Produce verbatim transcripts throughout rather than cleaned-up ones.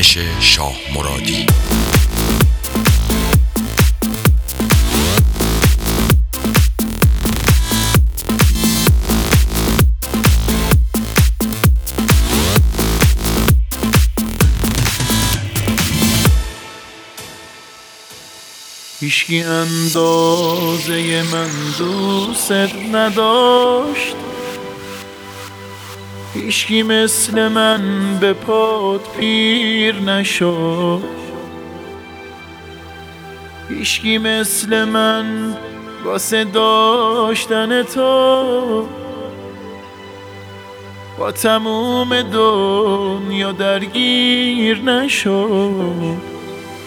دانش شاه مرادی. هیچکی اندازه من دوست نداشت، هیچکی مثل من به پات پیر نشد، هیچکی مثل من واسه داشتن تو با تموم دنیا درگیر نشد.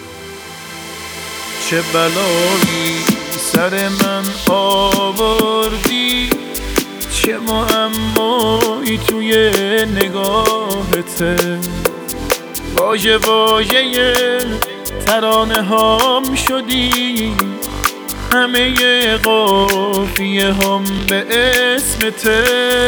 چه بلایی سر من آوردی، چه معمایی توی نگاهته، واژه واژه ترانه هام شدی، همه قافیه هم به اسمته.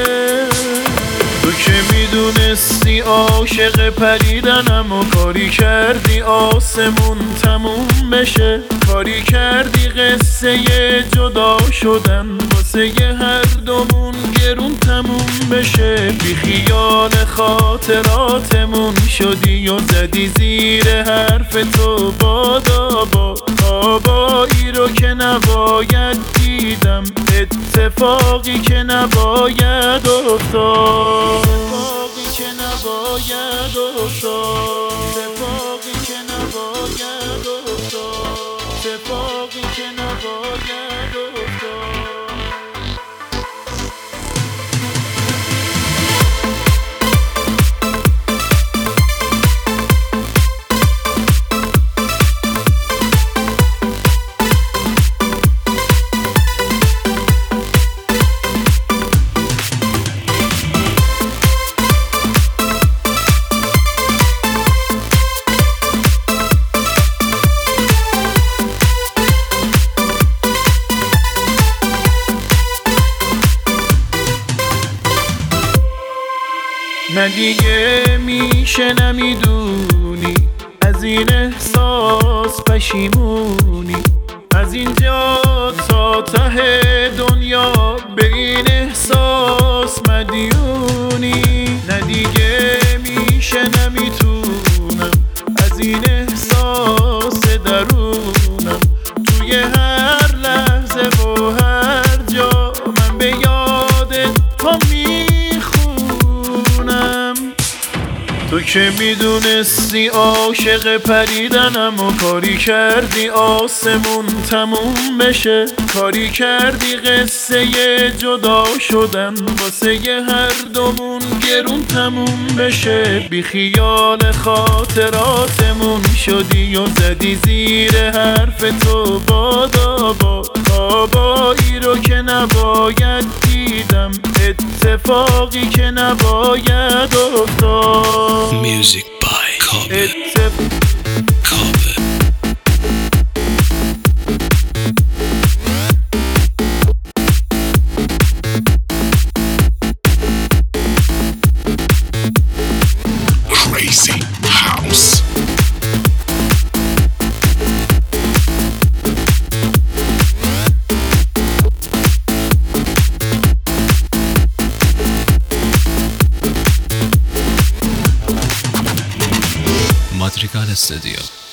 تو که میدونستی عاشق پریدنم و کاری کردی آسمون تموم بشه، کاری کردی قصه جدا شدن واسه هر دومون گرون تموم بشه. بی خیال خاطراتمون شدی و زدی زیر حرف تو بادا با آبایی رو که نباید دیدم، اتفاقی که نباید افتاد، اتفاقی که نباید افتاد، اتفاقی که نباید افتاد، اتفاقی که نباید افتاد. نه دیگه میشه نمیدونی، از این احساس پشیمونی، از اینجا تا ته دنیا به این احساس مدیونی. نه دیگه میشه نمیتونم از این احساس درونم، توی هر لحظه و هر جا من به یاد تو میخونم. تو که میدونستی عاشق پریدنم و کاری کردی آسمون تموم بشه، کاری کردی قصه جدا شدن واسه هر دومون گرون تموم بشه. بی خیال خاطراتمون شدی و زدی زیر حرف تو بادا با آبایی رو که نباید دیدم، اتفاقی که نباید افتاد. Music by Kabe. Kabe. Crazy House. Madrigal Studio.